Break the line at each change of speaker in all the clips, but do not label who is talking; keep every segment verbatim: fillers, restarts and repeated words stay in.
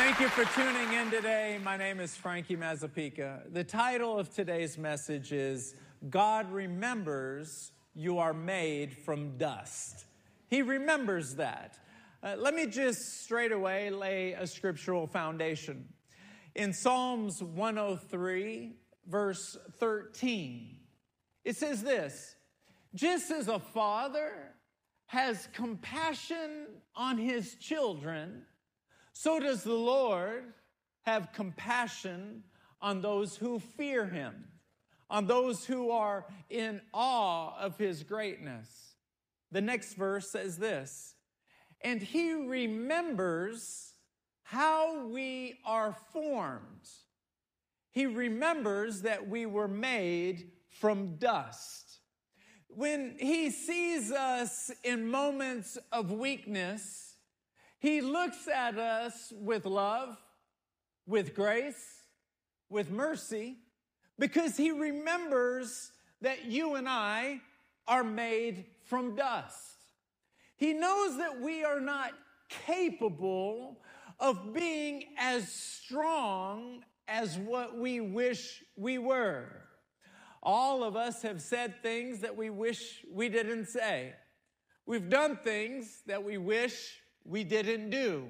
Thank you for tuning in today. My name is Frankie Mazzapica. The title of today's message is, God remembers you are made from dust. He remembers that. Uh, let me just straight away lay a scriptural foundation. In Psalms one oh three, verse thirteen, it says this, just as a father has compassion on his children, so does the Lord have compassion on those who fear him, on those who are in awe of his greatness. The next verse says this, and he remembers how we are formed. He remembers that we were made from dust. When he sees us in moments of weakness, he looks at us with love, with grace, with mercy, because he remembers that you and I are made from dust. He knows that we are not capable of being as strong as what we wish we were. All of us have said things that we wish we didn't say. We've done things that we wish we didn't do.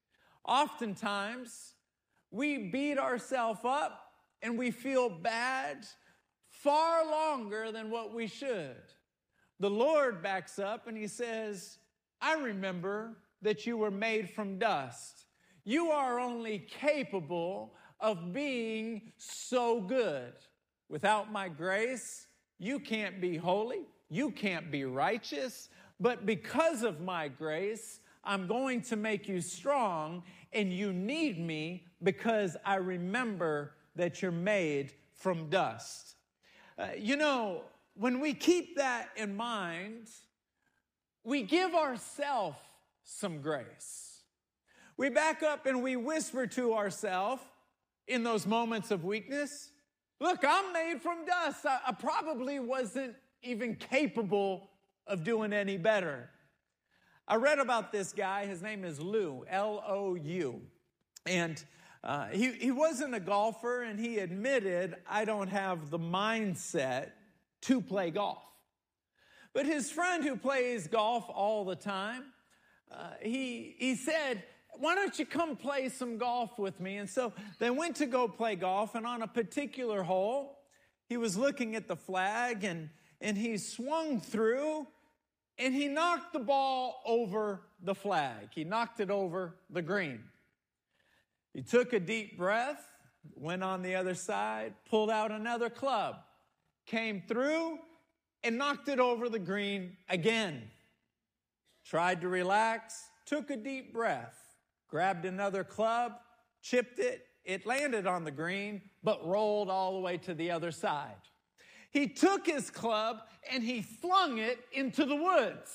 Oftentimes, we beat ourselves up and we feel bad far longer than what we should. The Lord backs up and he says, I remember that you were made from dust. You are only capable of being so good. Without my grace, you can't be holy, you can't be righteous, but because of my grace, I'm going to make you strong, and you need me because I remember that you're made from dust. Uh, you know, when we keep that in mind, we give ourselves some grace. We back up and we whisper to ourselves in those moments of weakness, look, I'm made from dust. I, I probably wasn't even capable of doing any better. I read about this guy. His name is Lou, L O U. And uh, he, he wasn't a golfer, and he admitted, I don't have the mindset to play golf. But his friend who plays golf all the time, uh, he, he said, why don't you come play some golf with me? And so they went to go play golf, and on a particular hole, he was looking at the flag, and, and he swung through, and he knocked the ball over the flag. He knocked it over the green. He took a deep breath, went on the other side, pulled out another club, came through, and knocked it over the green again. Tried to relax, took a deep breath, grabbed another club, chipped it. It landed on the green, but rolled all the way to the other side. He took his club and he flung it into the woods.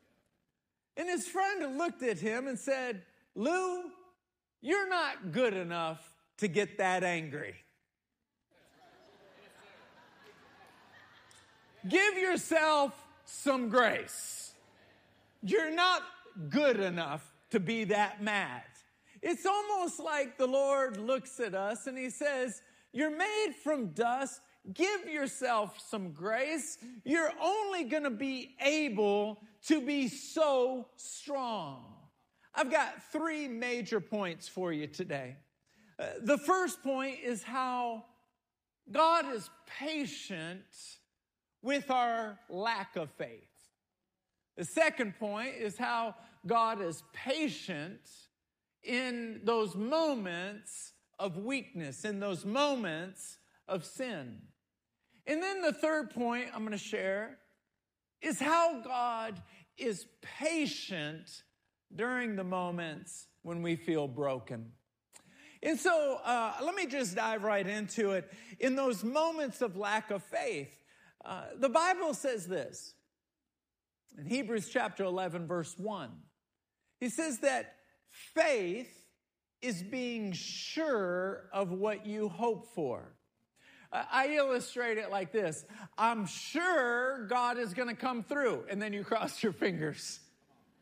And his friend looked at him and said, Lou, you're not good enough to get that angry. Give yourself some grace. You're not good enough to be that mad. It's almost like the Lord looks at us and he says, you're made from dust. Give yourself some grace. You're only going to be able to be so strong. I've got three major points for you today. Uh, the first point is how God is patient with our lack of faith. The second point is how God is patient in those moments of weakness, in those moments of sin. And then the third point I'm going to share is how God is patient during the moments when we feel broken. And so uh, let me just dive right into it. In those moments of lack of faith, uh, the Bible says this. In Hebrews chapter eleven, verse one, he says that faith is being sure of what you hope for. I illustrate it like this. I'm sure God is going to come through. And then you cross your fingers.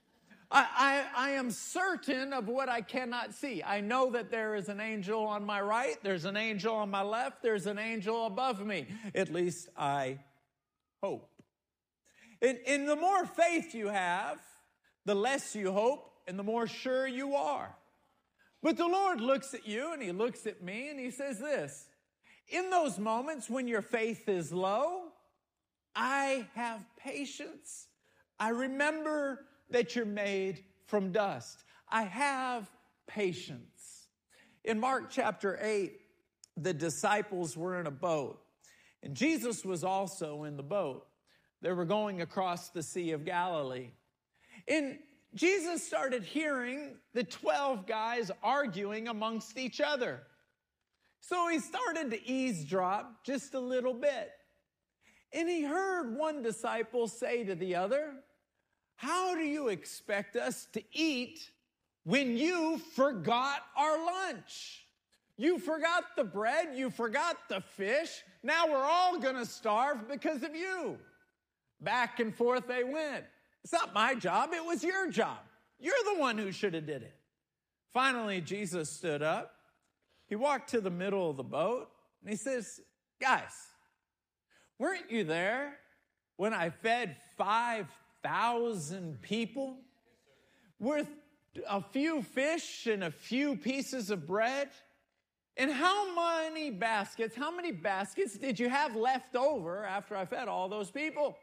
I, I, I am certain of what I cannot see. I know that there is an angel on my right, there's an angel on my left, there's an angel above me. At least I hope. And, and the more faith you have, the less you hope, and the more sure you are. But the Lord looks at you, and He looks at me, and He says this: in those moments when your faith is low, I have patience. I remember that you're made from dust. I have patience. In Mark chapter eight, the disciples were in a boat, and Jesus was also in the boat. They were going across the Sea of Galilee. And Jesus started hearing the twelve guys arguing amongst each other. So He started to eavesdrop just a little bit. And He heard one disciple say to the other, "How do you expect us to eat when you forgot our lunch? You forgot the bread, you forgot the fish. Now we're all going to starve because of you." Back and forth they went. It's not my job, it was your job. You're the one who should have did it. Finally, Jesus stood up. He walked to the middle of the boat, and He says, "Guys, weren't you there when I fed five thousand people with a few fish and a few pieces of bread? And how many baskets, how many baskets did you have left over after I fed all those people?"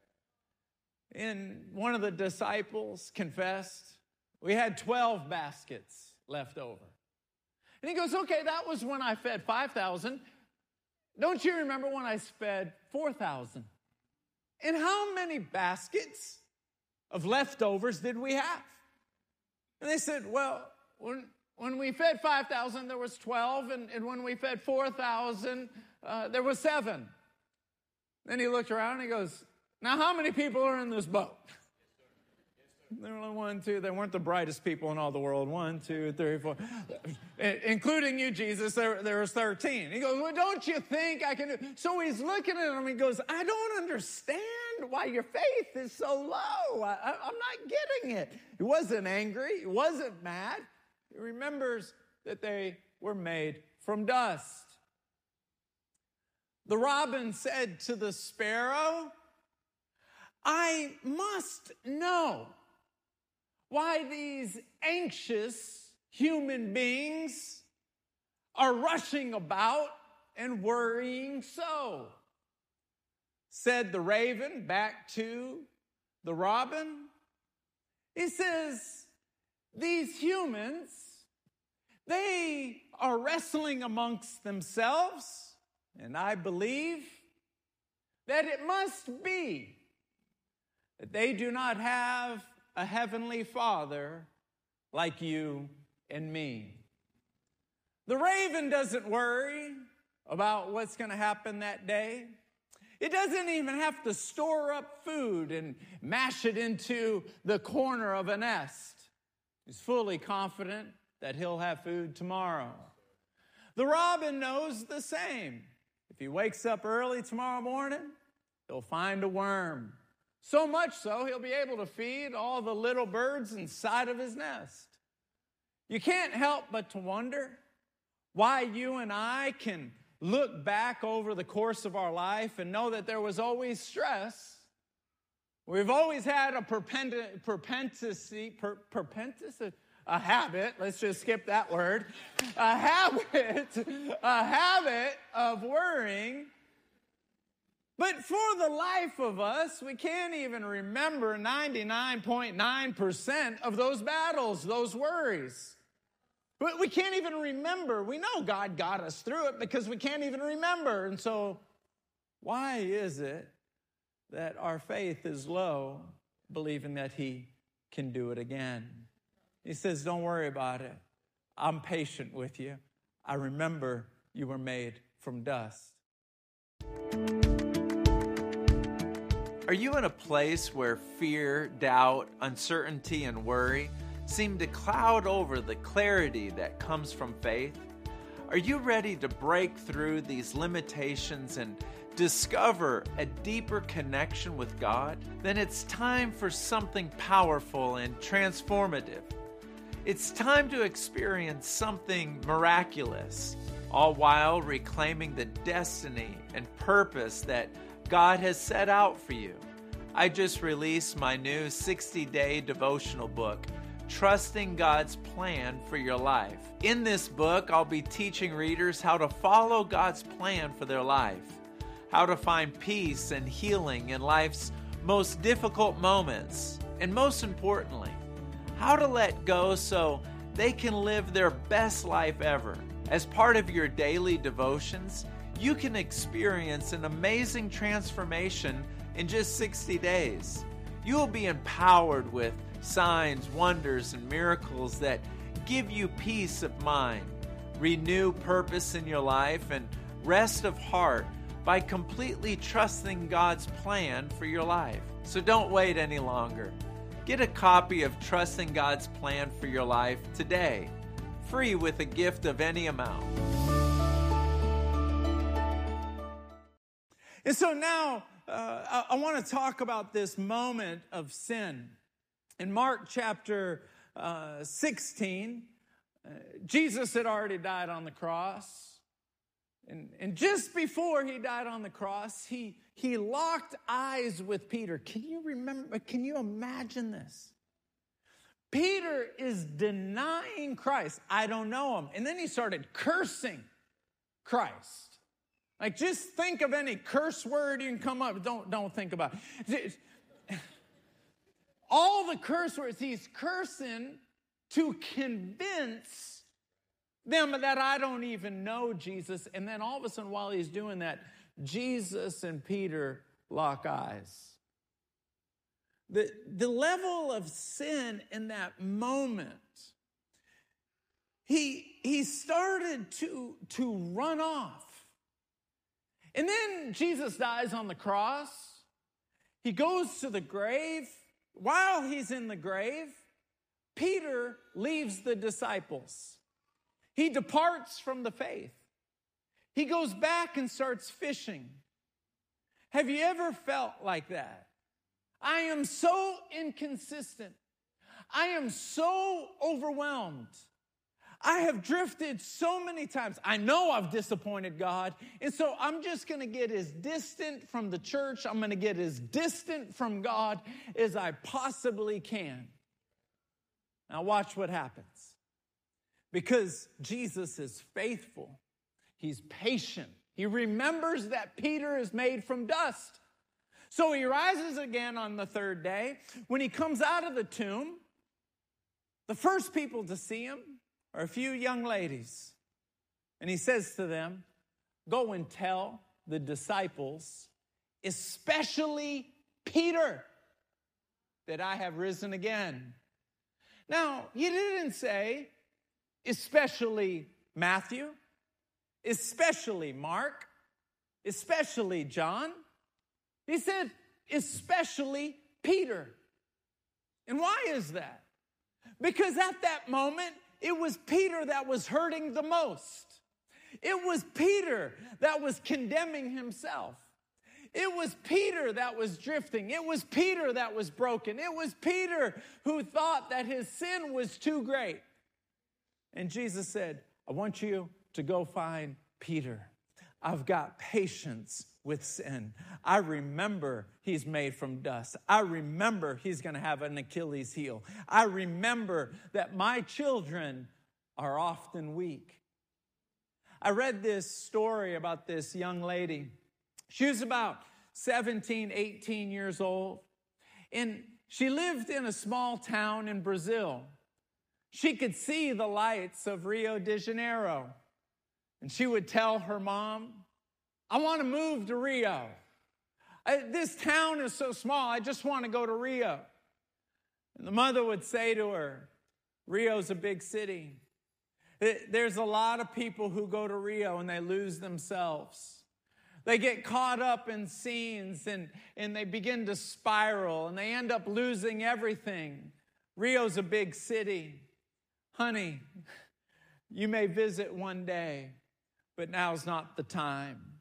And one of the disciples confessed, "We had twelve baskets left over." And he goes, "Okay, that was when I fed five thousand. Don't you remember when I fed four thousand? And how many baskets of leftovers did we have?" And they said, "Well, when, when we fed five thousand, there was twelve, and, and when we fed four thousand, uh, there was seven. Then he looked around and he goes, "Now how many people are in this boat?" There were one, two, they weren't the brightest people in all the world. One, two, three, four. Including you, Jesus, there, there was thirteen. He goes, "Well, don't you think I can do?" So he's looking at him, he goes, "I don't understand why your faith is so low. I, I, I'm not getting it." He wasn't angry. He wasn't mad. He remembers that they were made from dust. The robin said to the sparrow, "I must know why these anxious human beings are rushing about and worrying so." Said the raven back to the robin. He says, "These humans, they are wrestling amongst themselves, and I believe that it must be that they do not have a heavenly Father like you and me." The raven doesn't worry about what's going to happen that day. It doesn't even have to store up food and mash it into the corner of a nest. He's fully confident that he'll have food tomorrow. The robin knows the same. If he wakes up early tomorrow morning, he'll find a worm. So much so, he'll be able to feed all the little birds inside of his nest. You can't help but to wonder why you and I can look back over the course of our life and know that there was always stress. We've always had a propensity, per, propensity, a habit, let's just skip that word, a habit, a habit of worrying. But for the life of us, we can't even remember ninety-nine point nine percent of those battles, those worries. But we can't even remember. We know God got us through it because we can't even remember. And so why is it that our faith is low, believing that He can do it again? He says, "Don't worry about it. I'm patient with you. I remember you were made from dust."
Are you in a place where fear, doubt, uncertainty, and worry seem to cloud over the clarity that comes from faith? Are you ready to break through these limitations and discover a deeper connection with God, then it's time for something powerful and transformative. It's time to experience something miraculous, all while reclaiming the destiny and purpose that God has set out for you. I just released my new sixty-day devotional book, Trusting God's Plan for Your Life. In this book, I'll be teaching readers how to follow God's plan for their life, how to find peace and healing in life's most difficult moments, and most importantly, how to let go so they can live their best life ever. As part of your daily devotions, you can experience an amazing transformation in just sixty days. You will be empowered with signs, wonders, and miracles that give you peace of mind, renew purpose in your life, and rest of heart by completely trusting God's plan for your life. So don't wait any longer. Get a copy of Trusting God's Plan for Your Life today, free with a gift of any amount.
And so now uh, I, I want to talk about this moment of sin. In Mark chapter uh, sixteen, uh, Jesus had already died on the cross. And, and just before he died on the cross, he, he locked eyes with Peter. Can you remember, can you imagine this? Peter is denying Christ. I don't know him. And then he started cursing Christ. Like, just think of any curse word you can come up. Don't, don't think about it. All the curse words, he's cursing to convince them that I don't even know Jesus. And then all of a sudden, while he's doing that, Jesus and Peter lock eyes. The, the level of sin in that moment, he, he started to, to run off. And then Jesus dies on the cross. He goes to the grave. While he's in the grave, Peter leaves the disciples. He departs from the faith. He goes back and starts fishing. Have you ever felt like that? I am so inconsistent. I am so overwhelmed. I have drifted so many times. I know I've disappointed God. And so I'm just going to get as distant from the church. I'm going to get as distant from God as I possibly can. Now watch what happens. Because Jesus is faithful. He's patient. He remembers that Peter is made from dust. So he rises again on the third day. When he comes out of the tomb, the first people to see him are a few young ladies. And he says to them, go and tell the disciples, especially Peter, that I have risen again. Now, he didn't say, especially Matthew, especially Mark, especially John. He said, especially Peter. And why is that? Because at that moment, it was Peter that was hurting the most. It was Peter that was condemning himself. It was Peter that was drifting. It was Peter that was broken. It was Peter who thought that his sin was too great. And Jesus said, I want you to go find Peter. I've got patience with sin. I remember he's made from dust. I remember he's going to have an Achilles heel. I remember that my children are often weak. I read this story about this young lady. She was about seventeen, eighteen years old, and she lived in a small town in Brazil. She could see the lights of Rio de Janeiro, and she would tell her mom, I want to move to Rio. I, this town is so small, I just want to go to Rio. And the mother would say to her, Rio's a big city. There's a lot of people who go to Rio and they lose themselves. They get caught up in scenes and, and they begin to spiral and they end up losing everything. Rio's a big city. Honey, you may visit one day, but now's not the time.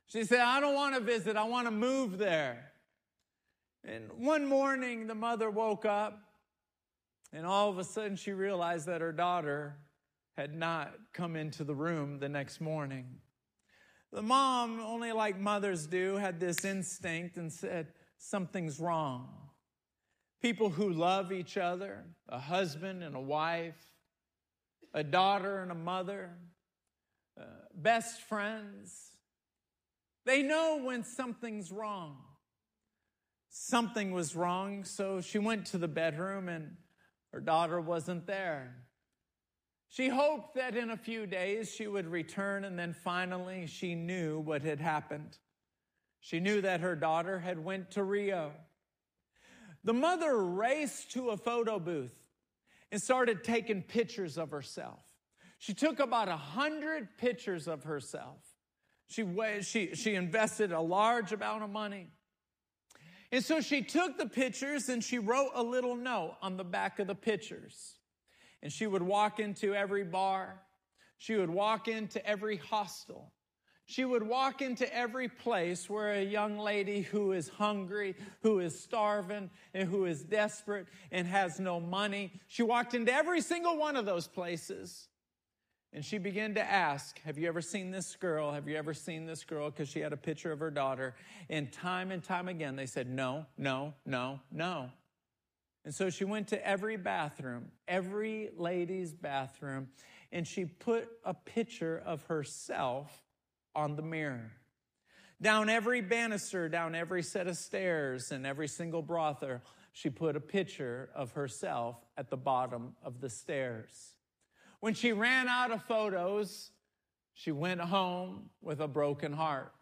She said, I don't want to visit. I want to move there. And one morning, the mother woke up, and all of a sudden she realized that her daughter had not come into the room the next morning. The mom, only like mothers do, had this instinct and said, something's wrong. People who love each other, a husband and a wife, a daughter and a mother, uh, best friends, they know when something's wrong. Something was wrong, so she went to the bedroom and her daughter wasn't there. She hoped that in a few days she would return, and then finally she knew what had happened. She knew that her daughter had went to Rio. The mother raced to a photo booth and started taking pictures of herself. She took about a hundred pictures of herself. She, she, she invested a large amount of money. And so she took the pictures and she wrote a little note on the back of the pictures. And she would walk into every bar. She would walk into every hostel. She would walk into every place where a young lady who is hungry, who is starving, and who is desperate and has no money. She walked into every single one of those places. And she began to ask, have you ever seen this girl? Have you ever seen this girl? Because she had a picture of her daughter. And time and time again, they said, no, no, no, no. And so she went to every bathroom, every lady's bathroom, and she put a picture of herself on the mirror. Down every banister, down every set of stairs, and every single brothel, she put a picture of herself at the bottom of the stairs. When she ran out of photos, she went home with a broken heart.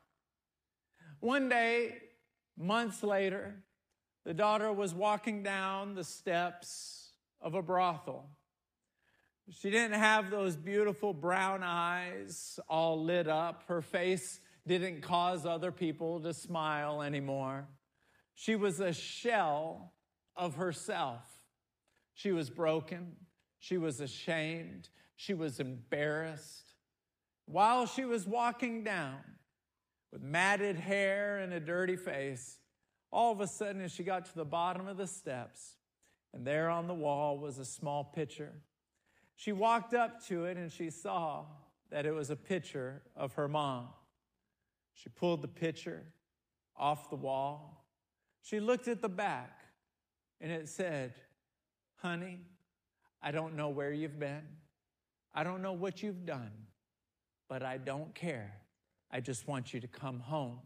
One day, months later, the daughter was walking down the steps of a brothel. She didn't have those beautiful brown eyes all lit up. Her face didn't cause other people to smile anymore. She was a shell of herself. She was broken. She was ashamed. She was embarrassed. While she was walking down with matted hair and a dirty face, all of a sudden, as she got to the bottom of the steps, and there on the wall was a small picture, she walked up to it and she saw that it was a picture of her mom. She pulled the picture off the wall. She looked at the back, and it said, honey, I don't know where you've been. I don't know what you've done, but I don't care. I just want you to come home.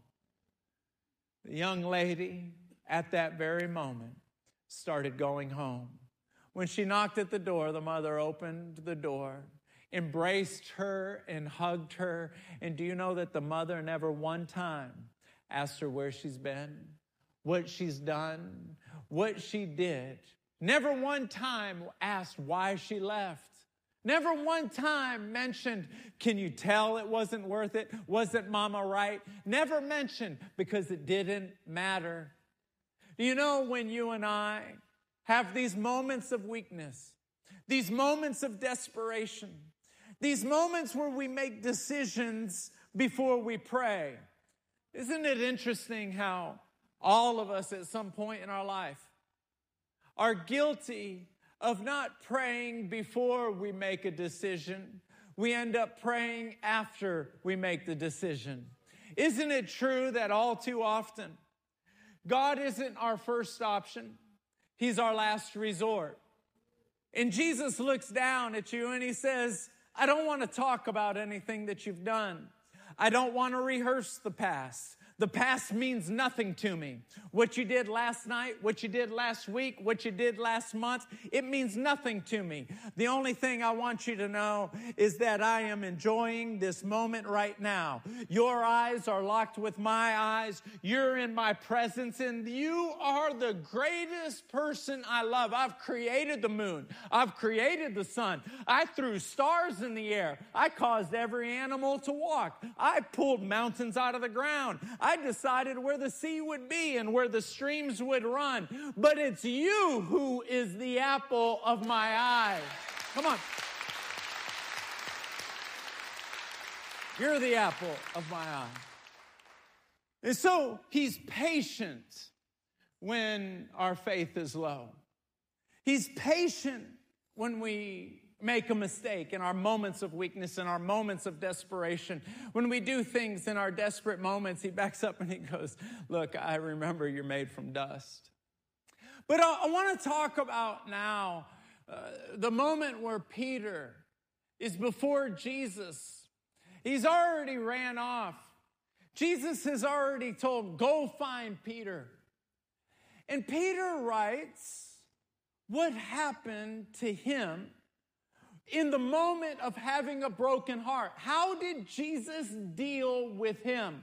The young lady, at that very moment, started going home. When she knocked at the door, the mother opened the door, embraced her and hugged her. And do you know that the mother never one time asked her where she's been, what she's done, what she did? Never one time asked why she left. Never one time mentioned, can you tell it wasn't worth it? Wasn't mama right? Never mentioned, because it didn't matter. Do you know, when you and I have these moments of weakness, these moments of desperation, these moments where we make decisions before we pray, isn't it interesting how all of us at some point in our life are guilty of not praying before we make a decision? We end up praying after we make the decision. Isn't it true that all too often, God isn't our first option, He's our last resort? And Jesus looks down at you and He says, I don't want to talk about anything that you've done. I don't want to rehearse the past. The past means nothing to me. What you did last night, what you did last week, what you did last month, it means nothing to me. The only thing I want you to know is that I am enjoying this moment right now. Your eyes are locked with my eyes. You're in my presence, and you are the greatest person I love. I've created the moon. I've created the sun. I threw stars in the air. I caused every animal to walk. I pulled mountains out of the ground. I decided where the sea would be and where the streams would run. But it's you who is the apple of my eye. Come on. You're the apple of my eye. And so he's patient when our faith is low. He's patient when we make a mistake in our moments of weakness, in our moments of desperation. When we do things in our desperate moments, he backs up and he goes, look, I remember you're made from dust. But I, I want to talk about now uh, the moment where Peter is before Jesus. He's already ran off. Jesus has already told, go find Peter. And Peter writes what happened to him in the moment of having a broken heart. How did Jesus deal with him?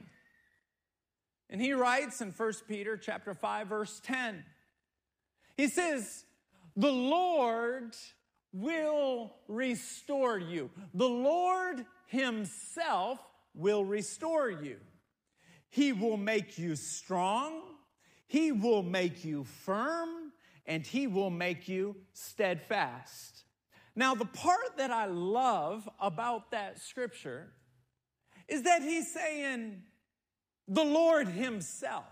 And he writes in First Peter chapter five, verse ten. He says, the Lord will restore you. The Lord himself will restore you. He will make you strong. He will make you firm. And he will make you steadfast. Now, the part that I love about that scripture is that he's saying the Lord himself.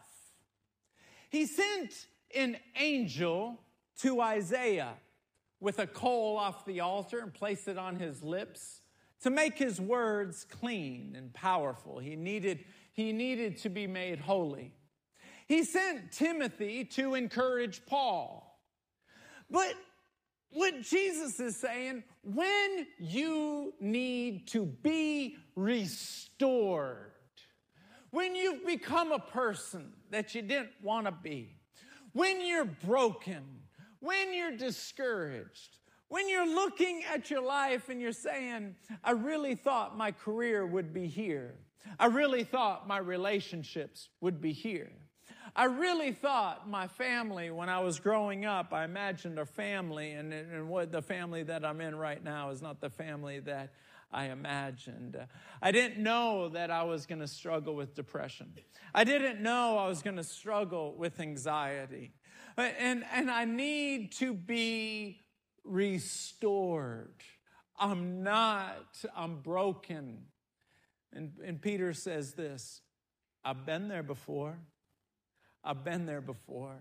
He sent an angel to Isaiah with a coal off the altar and placed it on his lips to make his words clean and powerful. He needed, he needed to be made holy. He sent Timothy to encourage Paul. But what Jesus is saying, when you need to be restored, when you've become a person that you didn't want to be, when you're broken, when you're discouraged, when you're looking at your life and you're saying, I really thought my career would be here. I really thought my relationships would be here. I really thought my family, when I was growing up, I imagined a family, and, and what the family that I'm in right now is not the family that I imagined. I didn't know that I was going to struggle with depression. I didn't know I was going to struggle with anxiety. And, and I need to be restored. I'm not, I'm broken. And, and Peter says this, I've been there before. I've been there before.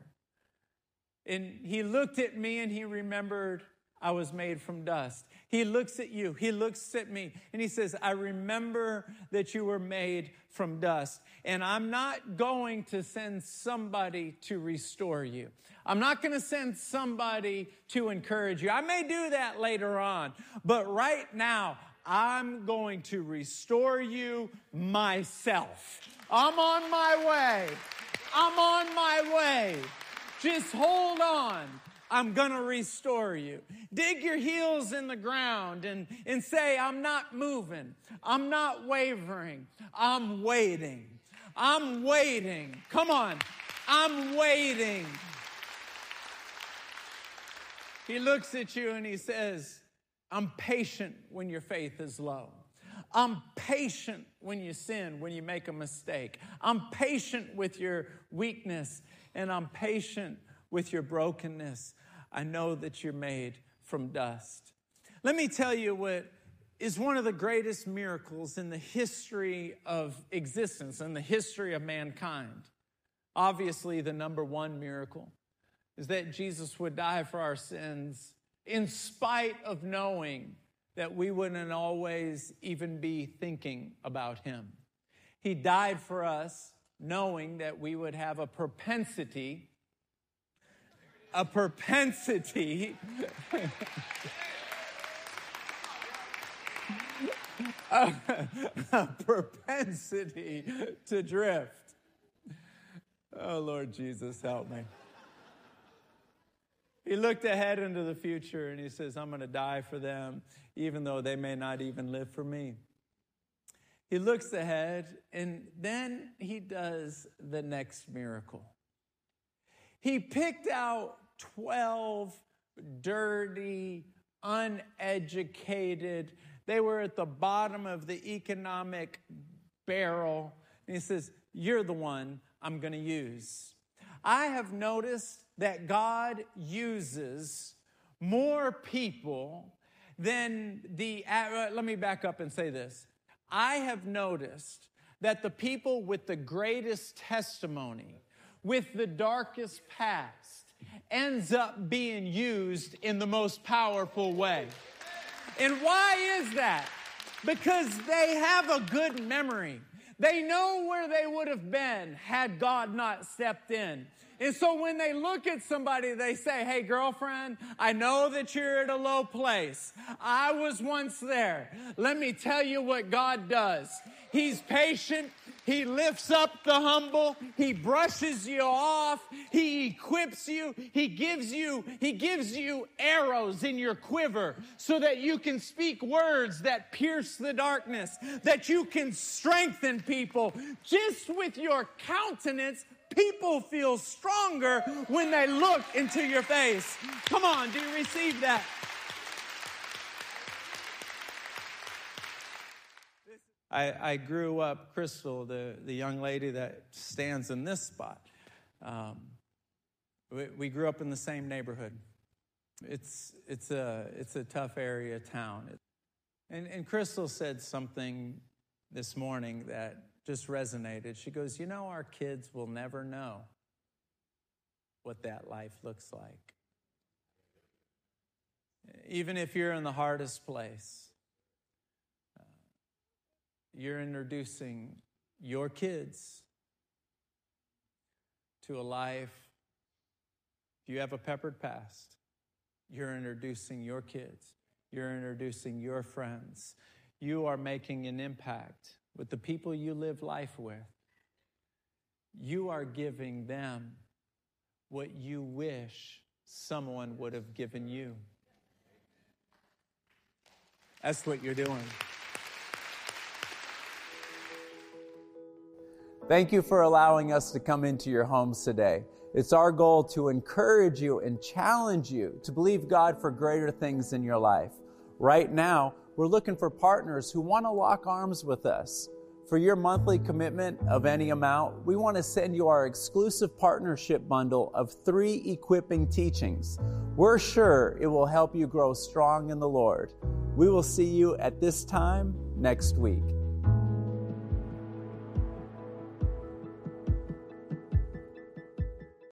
And he looked at me and he remembered I was made from dust. He looks at you, he looks at me, and he says, I remember that you were made from dust. And I'm not going to send somebody to restore you. I'm not going to send somebody to encourage you. I may do that later on, but right now, I'm going to restore you myself. I'm on my way. I'm on my way. Just hold on. I'm going to restore you. Dig your heels in the ground and, and say, I'm not moving. I'm not wavering. I'm waiting. I'm waiting. Come on. I'm waiting. He looks at you and he says, I'm patient when your faith is low. I'm patient when you sin, when you make a mistake. I'm patient with your weakness, and I'm patient with your brokenness. I know that you're made from dust. Let me tell you what is one of the greatest miracles in the history of existence, in the history of mankind. Obviously, the number one miracle is that Jesus would die for our sins in spite of knowing that we wouldn't always even be thinking about him. He died for us knowing that we would have a propensity, a propensity, a, a propensity to drift. Oh, Lord Jesus, help me. He looked ahead into the future and he says, I'm going to die for them, even though they may not even live for me. He looks ahead and then he does the next miracle. He picked out twelve dirty, uneducated, they were at the bottom of the economic barrel. And he says, you're the one I'm going to use. I have noticed that God uses more people than the, uh, let me back up and say this. I have noticed that the people with the greatest testimony, with the darkest past, ends up being used in the most powerful way. And why is that? Because they have a good memory. They know where they would have been had God not stepped in. And so when they look at somebody, they say, hey, girlfriend, I know that you're at a low place. I was once there. Let me tell you what God does. He's patient. He lifts up the humble. He brushes you off. He equips you. He gives you, he gives you arrows in your quiver so that you can speak words that pierce the darkness, that you can strengthen people. Just with your countenance, people feel stronger when they look into your face. Come on, do you receive that? I, I grew up, Crystal, the, the young lady that stands in this spot. Um, we, we grew up in the same neighborhood. It's it's a it's a tough area of town. And, and Crystal said something this morning that just resonated. She goes, you know, our kids will never know what that life looks like. Even if you're in the hardest place, you're introducing your kids to a life. If you have a peppered past, you're introducing your kids. You're introducing your friends. You are making an impact with the people you live life with. You are giving them what you wish someone would have given you. That's what you're doing. Thank you for allowing us to come into your homes today. It's our goal to encourage you and challenge you to believe God for greater things in your life. Right now, we're looking for partners who want to lock arms with us. For your monthly commitment of any amount, we want to send you our exclusive partnership bundle of three equipping teachings. We're sure it will help you grow strong in the Lord. We will see you at this time next week.